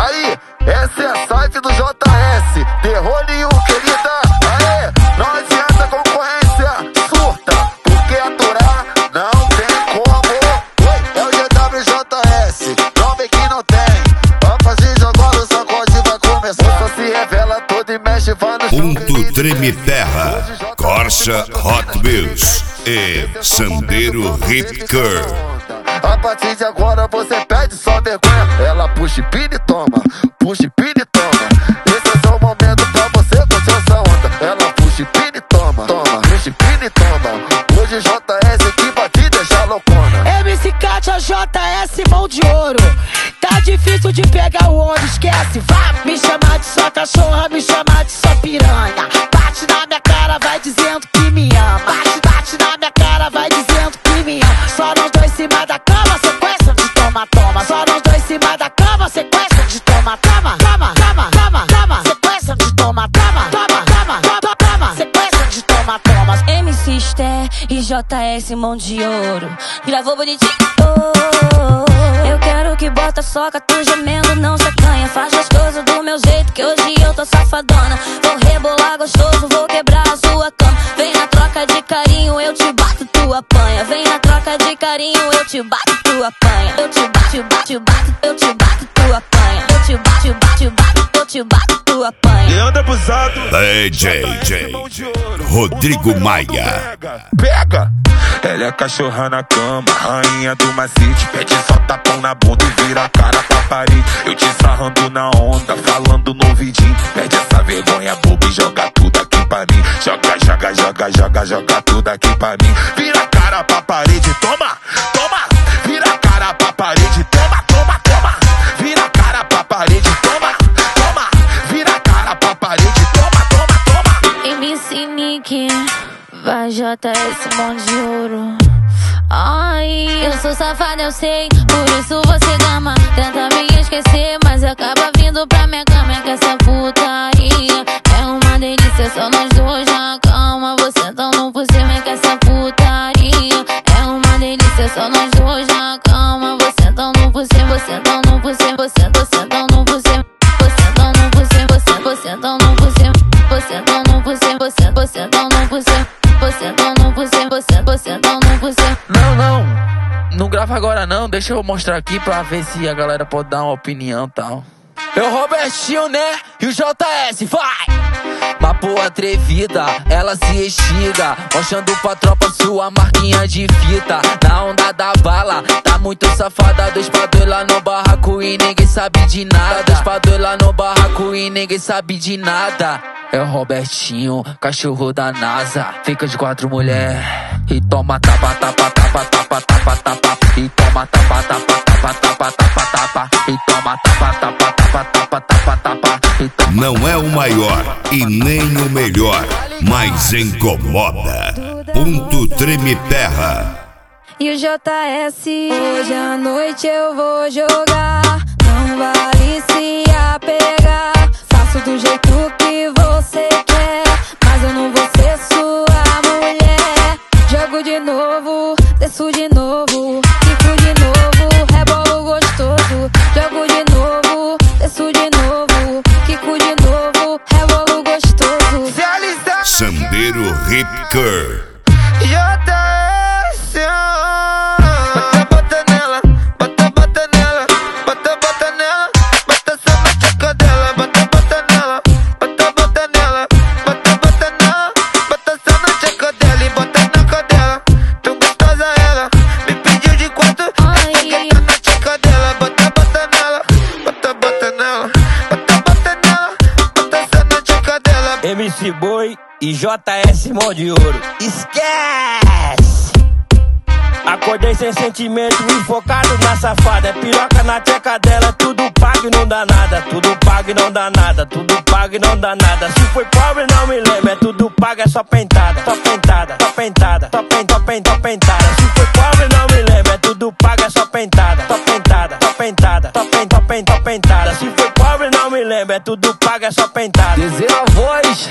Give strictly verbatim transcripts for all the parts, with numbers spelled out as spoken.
Aí, essa é a site do J S, Terrorinho, querida. Aê, não adianta concorrência, surta, porque aturar não tem como. Oi, é o G W J S, não vem que não tem. Vamos fazer agora, o sacode vai começar. Moça se revela toda e mexe, vai no Ponto Treme Terra, Corsa Hot Wheels e Sandero Hip Curve. A partir de agora você pede só vergonha. Ela puxa e pina e toma, puxa e pina e toma. Esse é o momento pra você curtir essa onda. Ela puxa e pina e toma, toma, puxa e pina e toma. Hoje J S que vai te deixar loucona. M C Kátia, J S, mão de ouro. Tá difícil de pegar o ouro, esquece. Vá me chamar de sua cachorra, me chamar de sua piranha. Bate na minha cara, vai dizendo que me ama. Bate, bate na minha cara, vai dizendo que me ama. Só nós dois em cima da cama, sequência de toma, toma. Só nós dois em cima da cama, sequência de toma, toma. Toma, toma, toma, toma. Sequência de toma, toma. Toma, toma, toma, toma. Sequência de toma, toma. M C Sté e J S, mão de ouro. Gravou bonitinho. Oh, eu quero que bota soca, tu gemendo, não se acanha. Faz as coisas do meu jeito, que hoje eu tô safadona. Vou rebolar gostoso, vou quebrar a sua cama. Vem na troca de carinho, eu te bato, tu apanha. Vem na troca de carinho, eu te bato, tu apanha. Eu te bato, te bato, te bato, eu te bato, tu apanha. Eu te bato, te bato, te bato, eu te bato, tu apanha. E anda abusado. D J Rodrigo Maia. Pega! Ela é cachorra na cama, rainha do macete. Pede só tapão na bunda e vira a cara pra parede. Eu te sarrando na onda, falando no vidinho. Pede essa vergonha boba e joga tudo aqui pra mim. Joga, joga, joga, joga, joga tudo aqui pra mim. Vira a cara pra parede, toma, toma. Vira a cara pra parede, toma, toma, toma. Vira a cara pra parede, toma, toma. Vira a cara pra parede, toma, toma, toma. M C Nick, vai J S, mão de ouro. Ai, eu sou safada, eu sei, por isso você gama. Tenta me esquecer, mas acaba vindo pra minha cama. É que essa putaria é uma delícia, só nós dois na cama. Você sentando por cima, é que essa putaria é uma delícia, só nós dois na cama. Você sentando por cima, você sentando por cima, você sentando por cima, você sentando por cima, você sentando por cima, você sentando por cima, você sentando por cima. Você não, não, você, você, você não, não, você. Não, não, não grava agora não, deixa eu mostrar aqui pra ver se a galera pode dar uma opinião e tal. Eu, Robertinho, né? E o J S, vai! Mas pô, atrevida, ela se estiga, mostrando pra tropa sua marquinha de fita. Na onda da bala, tá muito safada. Dois pra dois lá no barraco e ninguém sabe de nada. Dois pra dois lá no barraco e ninguém sabe de nada. É o Robertinho, cachorro da NASA. Fica de quatro mulher e toma tapa, tapa, tapa, tapa, tapa, tapa. E toma tapa, tapa, tapa, tapa, tapa, tapa. E toma tapa, tapa, tapa, tapa, tapa, tapa. Não é o maior e nem o melhor, mas incomoda. Ponto Treme Terra. E o J S, hoje à noite eu vou jogar. Não vale se apegar. Faço do jeito que você quer, mas eu não vou ser sua mulher. Jogo de novo, desço de novo, fico de novo, rebolo gostoso. Jogo de novo, desço de novo, fico de novo, rebolo gostoso. Sandero Hip Curve. J S, bota, bota nela, bota, bota nela, bota, bota nela, bota só na tcheca dela, bota, bota nela, bota, bota nela, bota, bota nela, bota só na tcheca dela e bota na cadela. Tão gostosa ela, me pediu de quatro, essa tá na tcheca dela, bota, bota nela, bota, bota nela, bota, bota nela, bota só na tcheca dela. M C Boi e J S, mão de ouro. Esquece! Acordei sem sentimento e focado na safada. É piroca na tcheca dela, tudo pago e não dá nada. Tudo pago e não dá nada, tudo pago e não dá nada. Se foi pobre não me lembro, é tudo pago, é só pentada. Só pentada, só pentada, só pentada, só pentada, só pentada. Se foi pobre não me lembro, é tudo pago, é só pentada. Só pentada, só pentada, só pentada, só pentada, só pentada. Se foi pobre não me lembro, é tudo pago, é só pentada. Dizer a voz,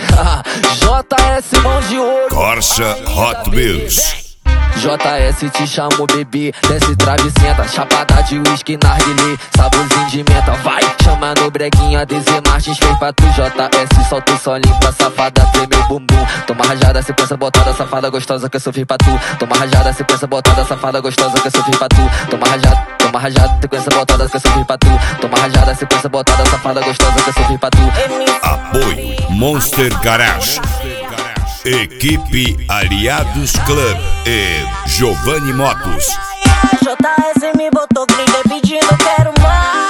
J S, mão de ouro. Corsa Hot Wheels. J S te chamo bebê, desce trave senta, chapada de uísque, narguilé, saborzinho de menta. Vai, chama toma no breguinho, a D Z Martins fez pra tu. J S solta o solinho pra safada tremer o bumbum. Toma rajada, sequência botada, safada gostosa que eu sofri pra tu. Toma rajada, sequência botada, safada gostosa que eu sofri pra tu. Toma rajada, toma rajada, sequência botada que eu sofri pra tu. Toma rajada, sequência botada, safada gostosa que eu sofri pra tu. Apoio Monster Garage, Equipe Aliados Club e Giovanni Motos. J S me botou gringa pedindo quero mais.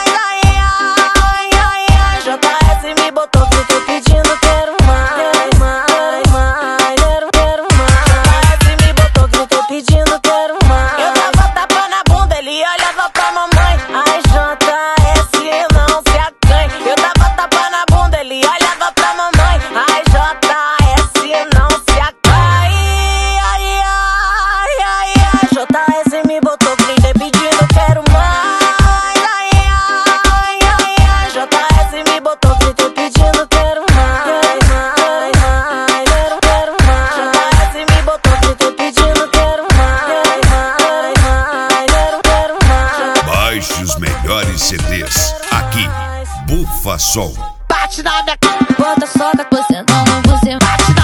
J S me botou gringa pedindo quero mais, mais, mais, quero, quero mais. J S me botou gringa pedindo quero mais. Eu dava tapa na bunda, ele olhava pra mamãe. Ai, J S não se acanhe. Eu dava tapa na bunda, ele olhava pra mamãe. Ai, J S não se acanhe. Ai, ai, ai, ai. J S me botou gringa pedindo quero mais. Ai, ai, ai, ai. J S me botou gringa pedindo quero mais, mais, mais, quero, quero mais. J S me botou gringa pedindo quero mais, mais, mais, quero, quero mais. Baixe os melhores C Ds aqui, Bufa Som. Bate na minha Bota soca, você não, você bate